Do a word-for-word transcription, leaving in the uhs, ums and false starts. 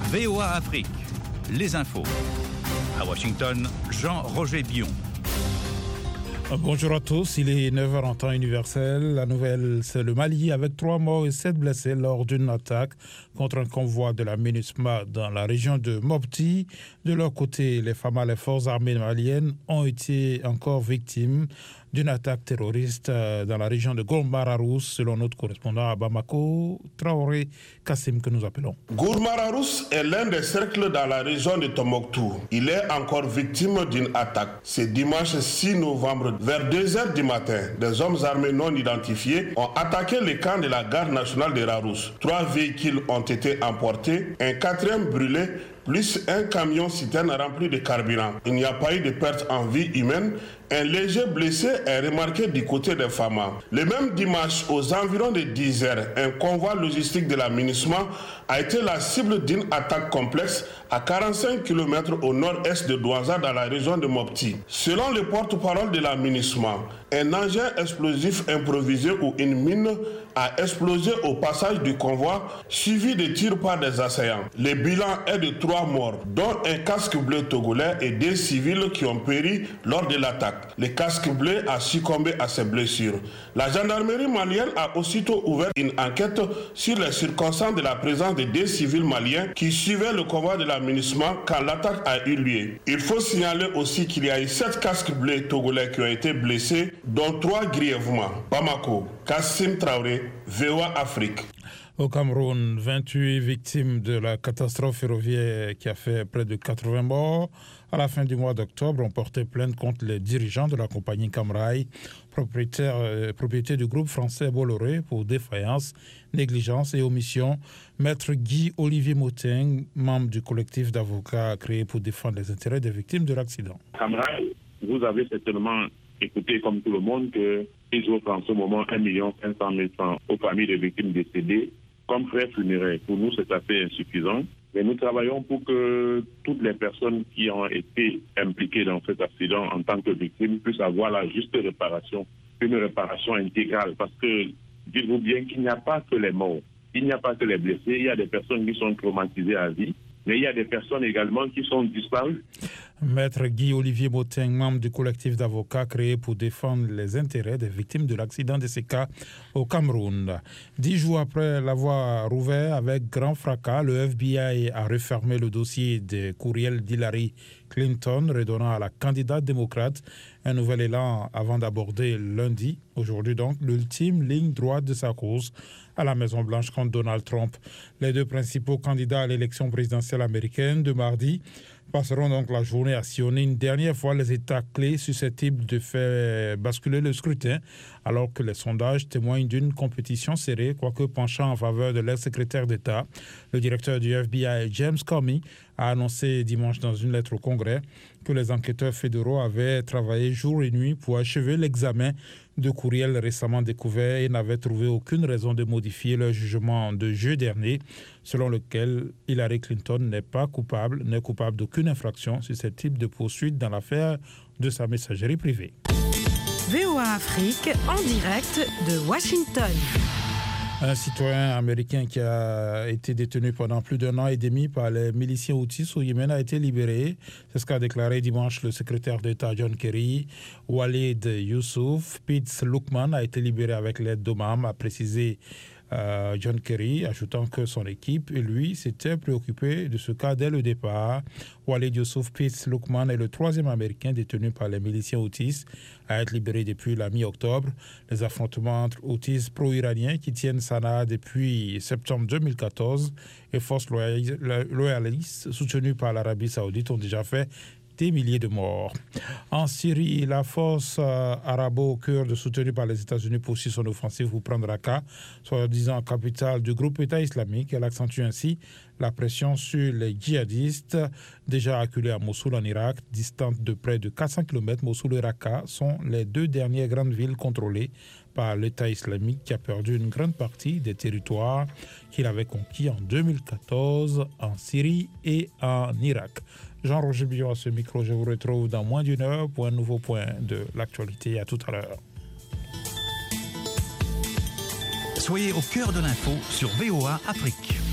V O A Afrique, les infos. À Washington, Jean-Roger Bion. Bonjour à tous, il est neuf heures en temps universel. La nouvelle, c'est le Mali avec trois morts et sept blessés lors d'une attaque contre un convoi de la MINUSMA dans la région de Mopti. De leur côté, les FAMA, les forces armées maliennes, ont été encore victimes d'une attaque terroriste dans la région de Gourmara-Rousse, selon notre correspondant à Bamako, Traoré Kassim, que nous appelons. Gourmara-Rousse est l'un des cercles dans la région de Tombouctou. Il est encore victime d'une attaque. C'est dimanche six novembre, vers deux heures du matin, des hommes armés non identifiés ont attaqué le camp de la garde nationale de Rarousse. Trois véhicules ont été emportés, un quatrième brûlé, plus un camion citerne rempli de carburant. Il n'y a pas eu de perte en vie humaine. Un léger blessé est remarqué du côté des FAMA. Le même dimanche, aux environs de dix heures, un convoi logistique de la MINUSMA a été la cible d'une attaque complexe à quarante-cinq kilomètres au nord-est de Douaza dans la région de Mopti. Selon le porte-parole de la MINUSMA, un engin explosif improvisé ou une mine a explosé au passage du convoi, suivi de tirs par des assaillants. Le bilan est de trois morts, dont un casque bleu togolais et deux civils qui ont péri lors de l'attaque. Le casque bleu a succombé à ses blessures. La gendarmerie malienne a aussitôt ouvert une enquête sur les circonstances de la présence de deux civils maliens qui suivaient le convoi de la MINUSMA quand l'attaque a eu lieu. Il faut signaler aussi qu'il y a eu sept casques bleus togolais qui ont été blessés, dont trois grièvement. Bamako, Kassim Traoré, V O A Afrique. Au Cameroun, vingt-huit victimes de la catastrophe ferroviaire qui a fait près de quatre-vingts morts. À la fin du mois d'octobre, ont porté plainte contre les dirigeants de la compagnie Camrail, propriétaire, euh, propriété du groupe français Bolloré, pour défaillance, négligence et omission. Maître Guy Olivier Moteng, membre du collectif d'avocats créé pour défendre les intérêts des victimes de l'accident. Camrail, vous avez certainement écouté comme tout le monde qu'ils offrent en ce moment un million cinq cent mille francs aux familles des victimes décédées comme frais funéraires. Pour nous, c'est assez insuffisant. Mais nous travaillons pour que toutes les personnes qui ont été impliquées dans cet accident en tant que victimes puissent avoir la juste réparation, une réparation intégrale. Parce que, dites-vous bien qu'il n'y a pas que les morts, il n'y a pas que les blessés, il y a des personnes qui sont traumatisées à vie, mais il y a des personnes également qui sont disparues. Maître Guy Olivier Moteng, membre du collectif d'avocats créé pour défendre les intérêts des victimes de l'accident de ces cas au Cameroun. Dix jours après l'avoir rouvert avec grand fracas, le F B I a refermé le dossier des courriels d'Hillary Clinton, redonnant à la candidate démocrate un nouvel élan avant d'aborder lundi, aujourd'hui donc, l'ultime ligne droite de sa course à la Maison-Blanche contre Donald Trump. Les deux principaux candidats à l'élection présidentielle américaine de mardi passeront donc la journée à sillonner une dernière fois les États clés susceptibles de faire basculer le scrutin, alors que les sondages témoignent d'une compétition serrée, quoique penchant en faveur de l'ex-secrétaire d'État. Le directeur du F B I, James Comey, a annoncé dimanche dans une lettre au Congrès que les enquêteurs fédéraux avaient travaillé jour et nuit pour achever l'examen de courriels récemment découverts et n'avaient trouvé aucune raison de modifier leur jugement de jeudi dernier, selon lequel Hillary Clinton n'est pas coupable, n'est coupable d'aucune infraction susceptible de poursuite dans l'affaire de sa messagerie privée. V O A Afrique en direct de Washington. Un citoyen américain qui a été détenu pendant plus d'un an et demi par les miliciens houthis au Yémen a été libéré. C'est ce qu'a déclaré dimanche le secrétaire d'État John Kerry. Walid Youssouf Pitts Lukman a été libéré avec l'aide d'Omam, a précisé euh, John Kerry, ajoutant que son équipe et lui s'étaient préoccupés de ce cas dès le départ. Walid Youssouf Pitts Lukman est le troisième Américain détenu par les miliciens houthis à être libéré depuis la mi-octobre. Les affrontements entre houthis pro-iraniens qui tiennent Sanaa depuis septembre deux mille quatorze et forces loyalistes soutenues par l'Arabie saoudite ont déjà fait des milliers de morts. En Syrie, la force euh, arabo-kurde soutenue par les États-Unis poursuit son offensive pour prendre Raqqa, soi-disant capitale du groupe État islamique. Elle accentue ainsi la pression sur les djihadistes déjà acculés à Mossoul en Irak, distante de près de quatre cents kilomètres. Mossoul et Raqqa sont les deux dernières grandes villes contrôlées par l'État islamique qui a perdu une grande partie des territoires qu'il avait conquis en deux mille quatorze en Syrie et en Irak. Jean-Roger Bion à ce micro, je vous retrouve dans moins d'une heure pour un nouveau point de l'actualité. À tout à l'heure. Soyez au cœur de l'info sur V O A Afrique.